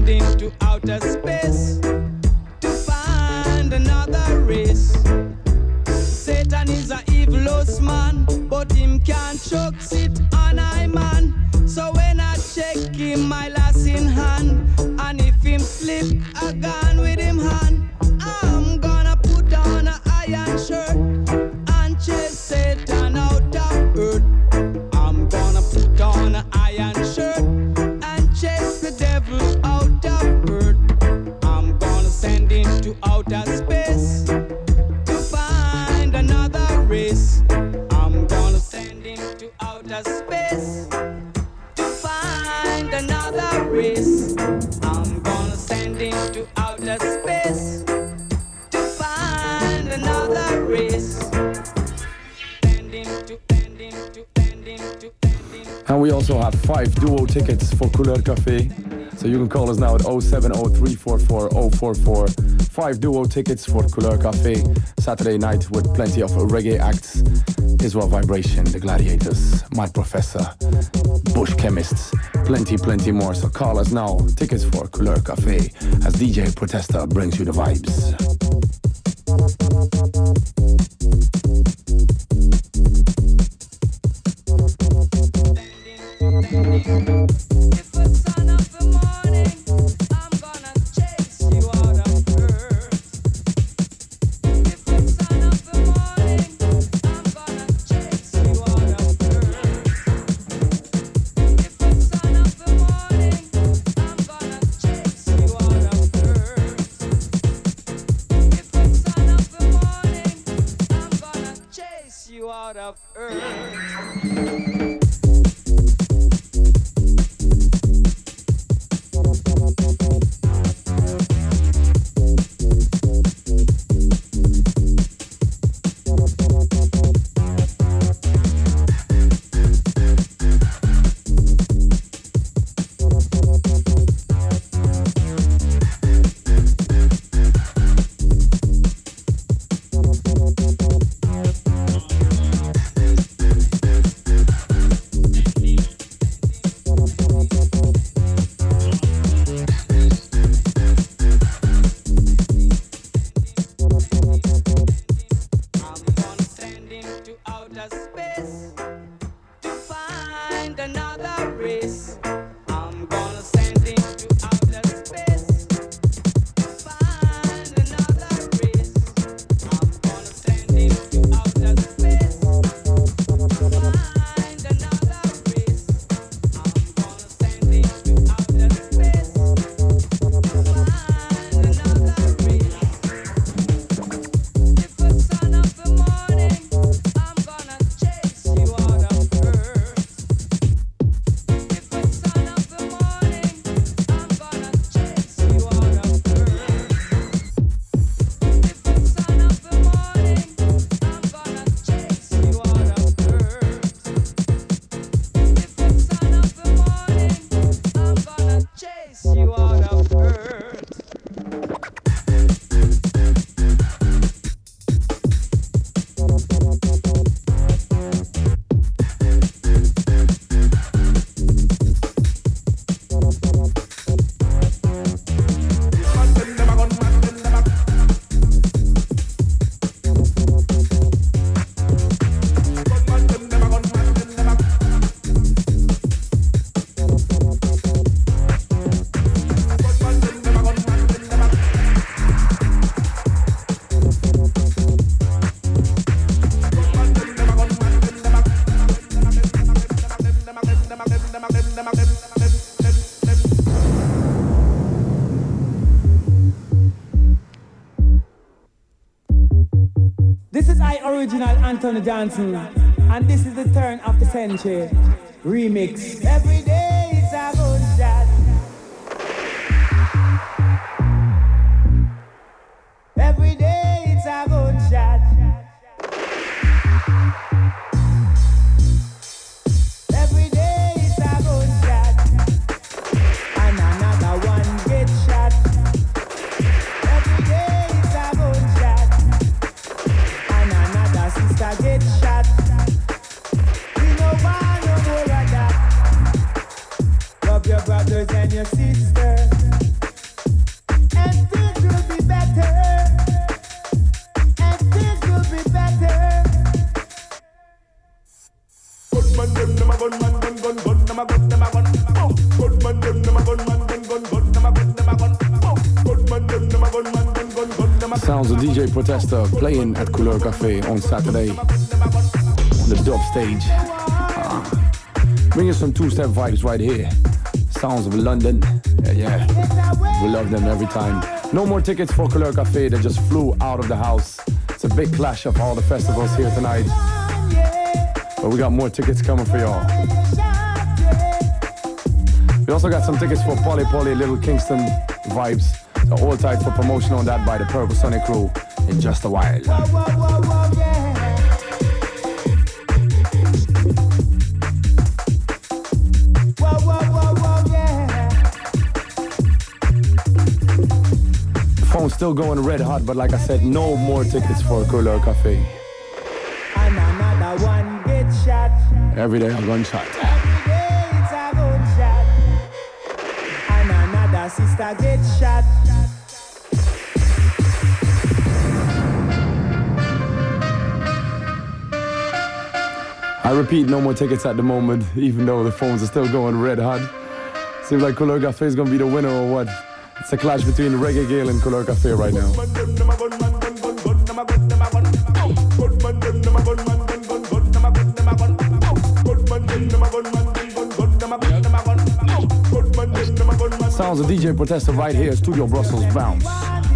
sending to outer space to find another race. Satan is a evilous man, but him can't choke sit on I man. So when I check him, my lass in hand, and if him slip a gun with him hand, I'm gonna put on a iron shirt and chase Satan out of earth. I'm gonna put on an iron shirt and chase the devil out of earth. I'm gonna send him to outer space to find another race. I'm gonna send him to outer space to find another race. I'm gonna send him to outer space to find another race. And we also have 5 duo tickets for Couleur Café. So you can call us now at 070-344-044. 5 duo tickets for Couleur Café. Saturday night with plenty of reggae acts. Israel Vibration, The Gladiators, Mad Professor, Bush Chemists, plenty more. So call us now. Tickets for Couleur Café as DJ Protesta brings you the vibes. Anthony Johnson, and this is the turn of the century remix. Every day it's a good shot. Every day it's a good shot. Every day it's a good shot, and another one gets shot. Every day it's a good shot, and another sister gets shot. We no want no more of that. Sounds of DJ Protester playing at Couleur Cafe on Saturday on the dub stage. Bringing some two-step vibes right here. Sounds of London. Yeah. We love them every time. No more tickets for Couleur Cafe. They just flew out of the house. It's a big clash of all the festivals here tonight. But we got more tickets coming for y'all. We also got some tickets for Polly Polly Little Kingston vibes. So hold tight for promotion on that by the Purple Sonic crew in just a while. The phone's still going red hot, but like I said, no more tickets for Couleur Cafe. And another one gets shot. Every day a gunshot. Every day it's a gunshot. And another sister gets shot. I repeat, no more tickets at the moment, even though the phones are still going red hot. Seems like Couleur Cafe is gonna be the winner or what? It's a clash between Reggae Gale and Couleur Cafe right now. Sounds of DJ Protester right here, Studio Brussels Bounce.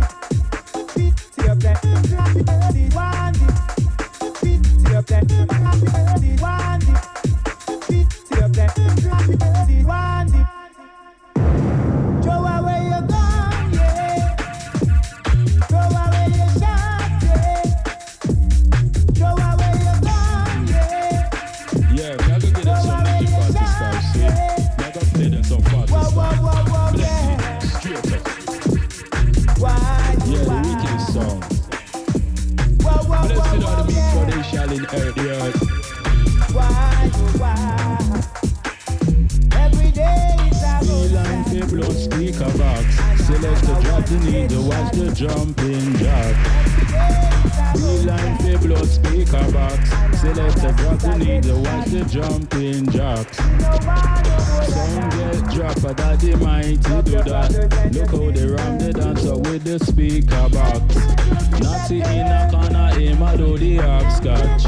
Jumping jack. Beeline for blood speaker box. Select a drop the needle, watch the jumping jacks. Sound get drop, but daddy mighty do that. Look how they ram the dancer with the speaker box. Natty in a corner, aim a do the hopscotch.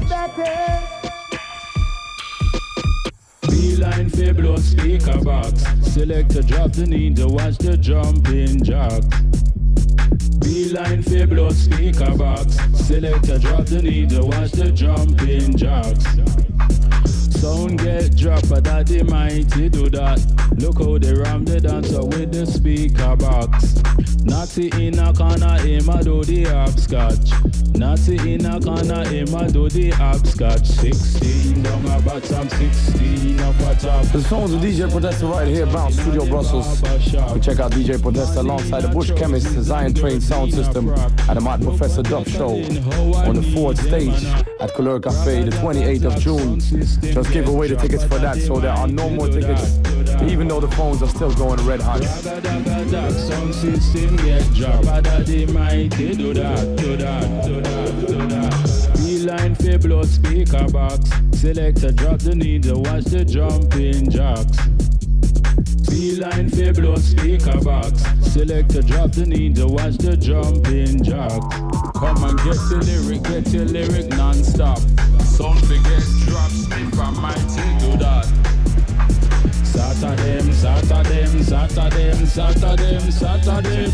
Beeline for blood speaker box. Select a drop the needle, watch the jumping jacks. Beeline for blood speaker box. Select a drop the needle, watch the jumping jacks. Sound get drop, but daddy mighty do that. Look how they ram the dancer with the speaker box. Natty in a corner, aim a do the hopscotch. Natty in a corner, aim a do the hopscotch. 16 down a bottom, 16 up a top. The sounds of DJ Protester right here, Bounce Studio Brussels. We check out DJ Protester alongside the Bush Chemist, the Zion Train Sound System at the Mad Professor Dub Show on the 4th stage at Couleur Cafe, the 28th of June. Just give away the tickets for that, so there are no more tickets, even though the phones are still going red hot. Sound system get dropped, but daddy mighty do that, do that, do that, do that. Beeline for blood speaker box. Select a drop the needle, watch the jumping jacks. Beeline for blood speaker box. Select a drop the needle, watch the jumping jacks. Come and get your lyric non-stop. Sound forget drops, if I mighty do that. Saturday, Saturday, Saturday, Saturday, Saturday.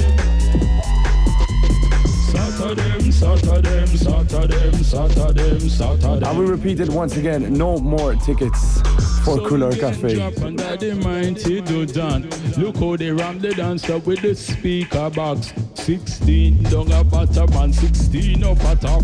Saturday, Saturday, Saturday, Saturday, Saturday. And we repeat it once again, no more tickets for Couleur Cafe. Look how they ram the dancer with the speaker box. 16 down a bottom and 16 up a top.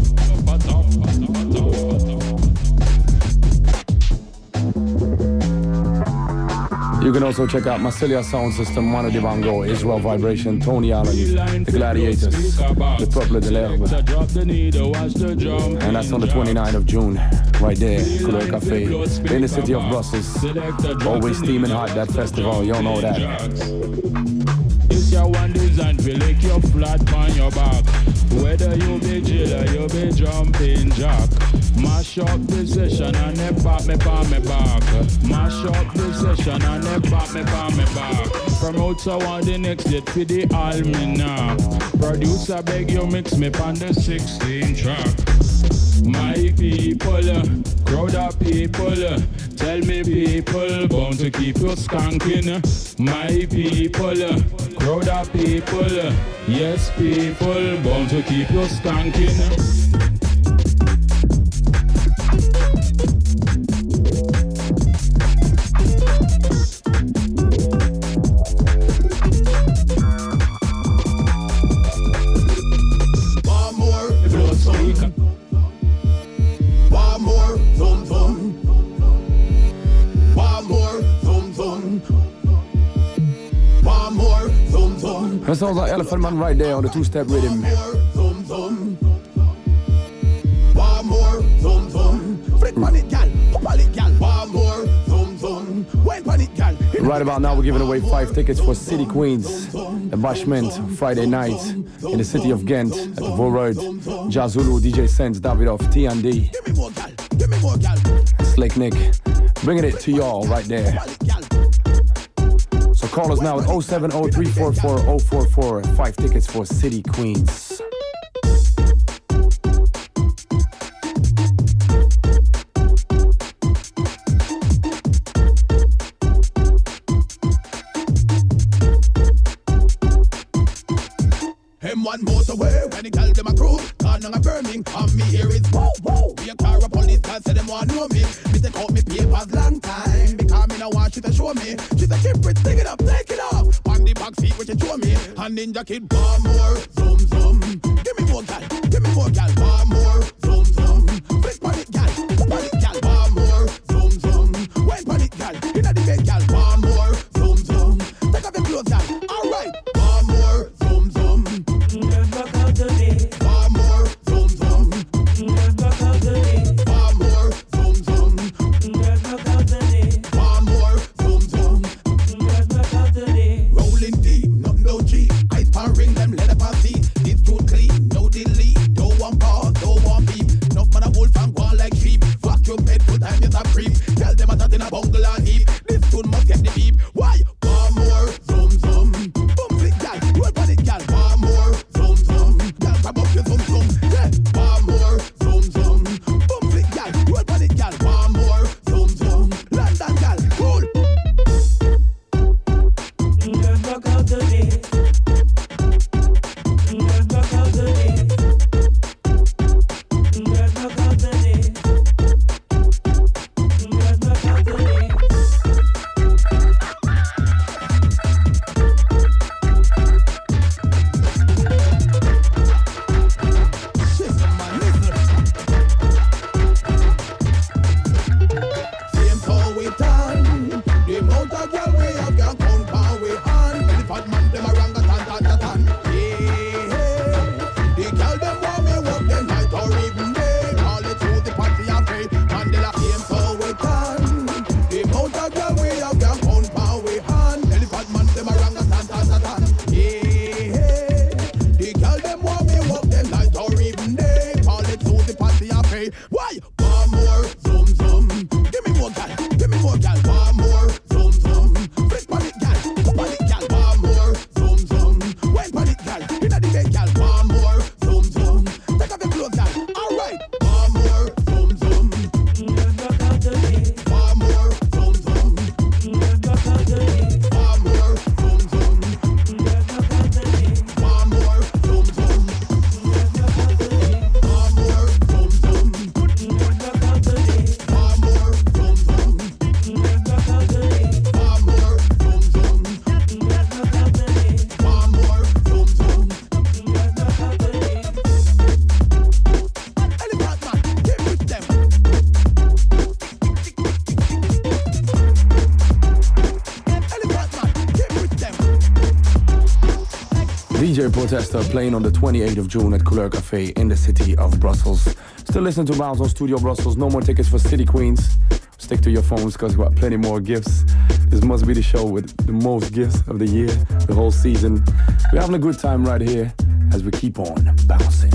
You can also check out Massilia Sound System, Manu Dibango, Israel Vibration, Tony Allen, The Gladiators, The Peuple de l'Herbe. And that's on the 29th of June, right there, Couleur Cafe, in the city of Brussels. Always steaming hot, that festival, y'all know that. It's your one design feel like you're flat on your back. Whether you be jailer, you be jumping jack. Mash up the session and then pop me on me back. Mash up the session and then pop me on me back. From outside want the next jet for the almanac. Producer beg you mix me on the 16 track. My people, crowd of people, tell me people, bound to keep you skanking. My people, crowd of people, yes people, bound to keep you skanking. That sounds like Elephant Man right there on the two-step rhythm. Right about now we're giving away 5 tickets for City Queens, the Bashment, Friday night in the city of Ghent at the Vo Road. Jazulu, DJ Sense, Davidoff, T&D, Slick Nick, bringing it to y'all right there. So call us now at 070-344-044, 5 tickets for City Queens. One motorway when the girl them a crew, corner a burning, and me here is woo woo. We a car a police car say them want know me. Me take out me papers long time because me no want you to show me. She say keep it, take it up, take it off. On the back seat which you show me, and Ninja Kid one more zoom zoom. Give me more gal, one more zoom zoom. Flick on it gal, one more zoom zoom. Went on it gal, inna the bed gal, one more zoom zoom. Take off your clothes gal, alright, one more zoom zoom. One more zoom zoom. One more zoom zoom. One more zoom zoom. Rolling deep, not no G. Ice pan ring them, let up and see. This too clean, no delete. Don't want pause, don't want beep. Not man a wolf and go on like sheep. Fuck your bed, full time is a creep. Tell them a tat in a bungle and heap. This tune must get the beep. Why? One more zoom zoom. Boom flick gal, roll on it gal. One more zoom zoom. Gal grab up your zoom zoom. Yeah. One more zoom zoom. Boom flick gal, roll on it gal. One more zoom zoom. London gal, cool. Let's rock out the day. Let's rock out the day. Let's rock out the day. Let's rock out the day. Same how we done. The amount of girl we have can count how we on. Elephant man them a rang a tan. Yeah, the girl them want me work them night or even day. Call it through the party and pay. Mandela same how we done. The amount of girl we have can count how we on. Elephant man them a rang a tan. Yeah, the girl them want me work them night or even day. Call it through the party and pay. Why? One more zoom zoom. Give me more gal, one more zoom zoom. Flick on it gal, one more zoom zoom. Went on it gal, inna the bed gal, one more zoom zoom. Take off your clothes gal, alright. One more zoom zoom. Let's rock out the day. One more zoom zoom. Let's rock out the day. One more zoom zoom. Let's rock out the day. One more zoom zoom. Let's rock out the day. One more zoom zoom. Let's rock out the day. One more zoom zoom. Let's rock out the day. One more zoom zoom. Let's rock out the day. One more zoom zoom. Let's rock out the day. Elephant man, get with them. Elephant man, get with them. DJ Protester playing on the 28th of June at Couleur Café in the city of Brussels. Still listening to Miles on Studio Brussels. No more tickets for City Queens. Stick to your phones because we've got plenty more gifts. This must be the show with the most gifts of the year, the whole season. We're having a good time right here as we keep on bouncing.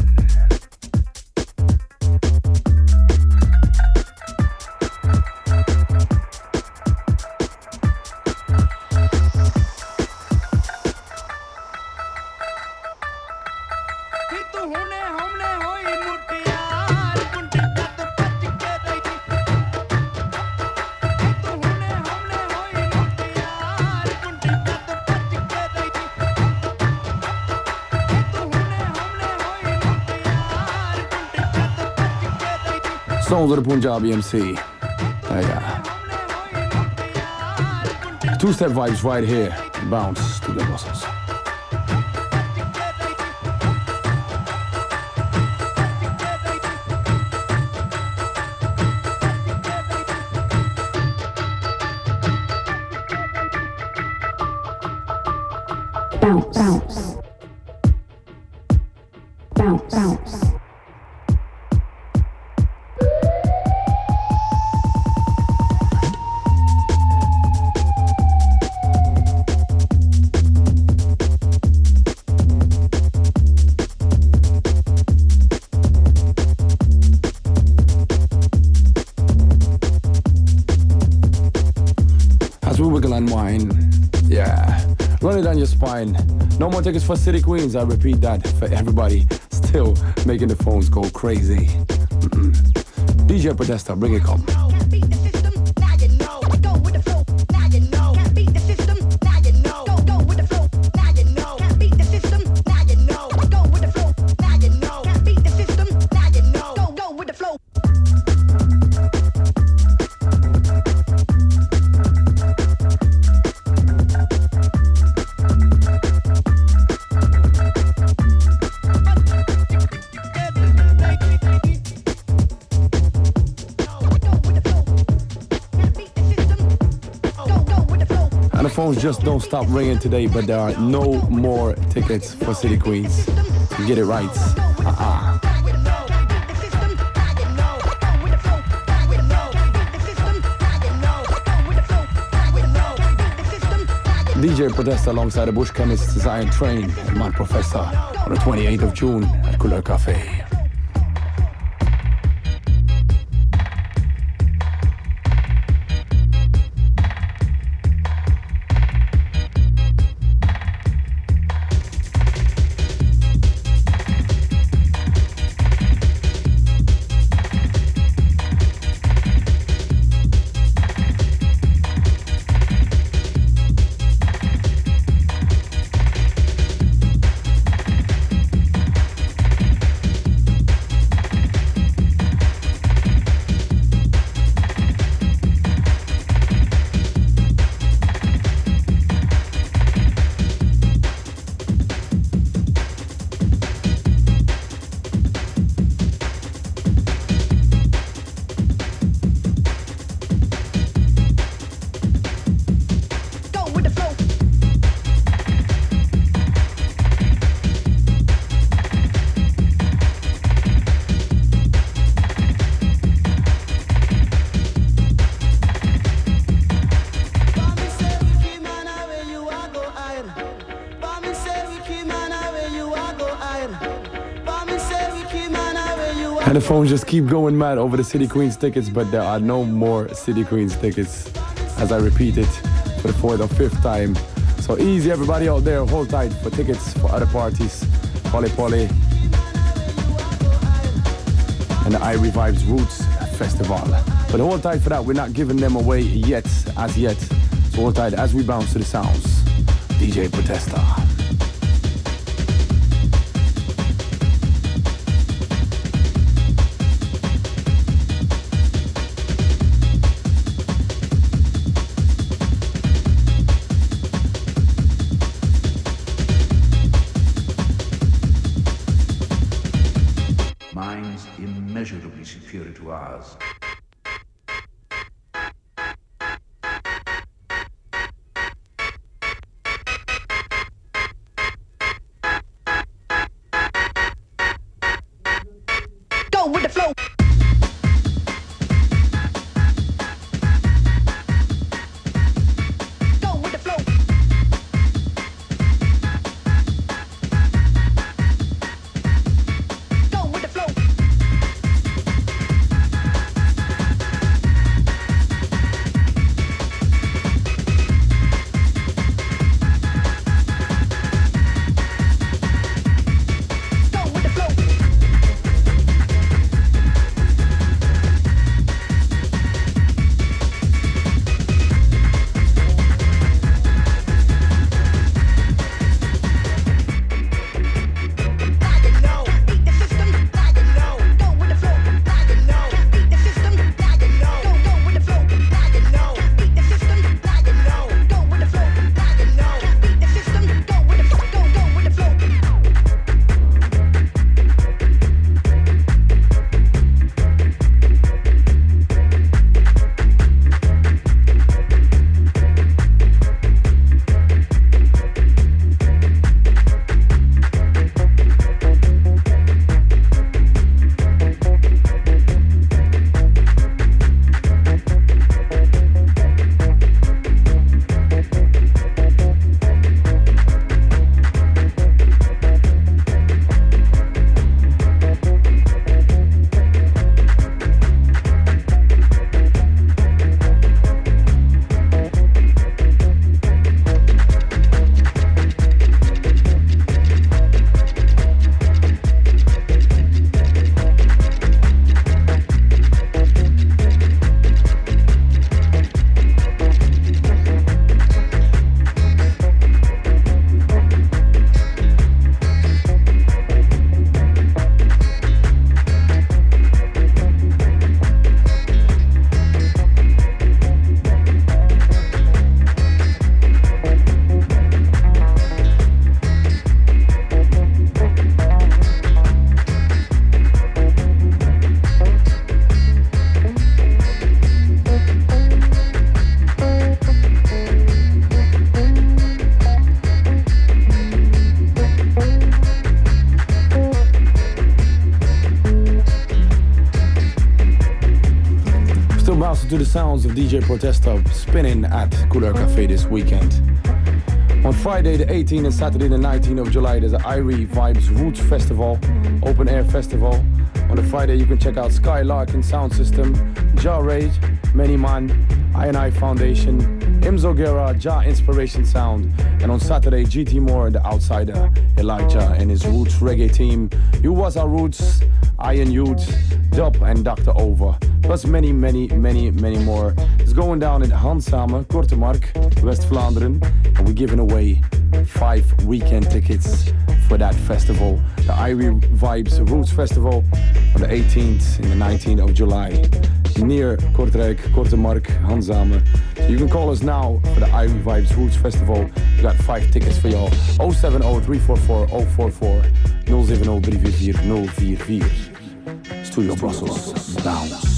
Sounds of the Punjabi MC. Two-step vibes right here. Bounce to the muscles. Bounce, bounce, bounce, bounce. Run it down your spine. No more tickets for City Queens. I repeat that for everybody still making the phones go crazy. DJ Podesta, bring it come. Phones just don't stop ringing today, but there are no more tickets for City Queens. Get it right. DJ Podesta alongside the Bush Chemists, Zion Train, and Mad Professor on the 28th of June at Couleur Cafe. And the phones just keep going mad over the City Queens tickets, but there are no more City Queens tickets, as I repeat it for the fourth or fifth time. So easy, everybody out there, hold tight for tickets for other parties, Polly Polly, and the Irie Vibes Roots Festival. But hold tight for that, we're not giving them away yet, as yet. So hold tight as we bounce to the sounds. DJ Podesta. Minds immeasurably superior to ours. Go with the flow. to the sounds of DJ Protesta spinning at Couleur Café this weekend. On Friday the 18th and Saturday the 19th of July, there's the Irie Vibes Roots Festival, open air festival. On the Friday you can check out Skylark and Sound System, Ja Rage, Many Man, I&I Foundation, Imzo Guerra, Ja Inspiration Sound. And on Saturday, GT Moore and the Outsider, Elijah and his Roots Reggae team. You Was Our Roots, Iron Youth, Dub and Dr. Over. Plus many more. It's going down in Handsame, Korte Mark, West Vlaanderen. And we're giving away 5 weekend tickets for that festival. The Irie Vibes Roots Festival on the 18th and the 19th of July. Near Kortrijk, Korte Mark, Handsame. So you can call us now for the Irie Vibes Roots Festival. We got 5 tickets for y'all. 070-344-044 070-344-044. Studio Brussels, Bounce.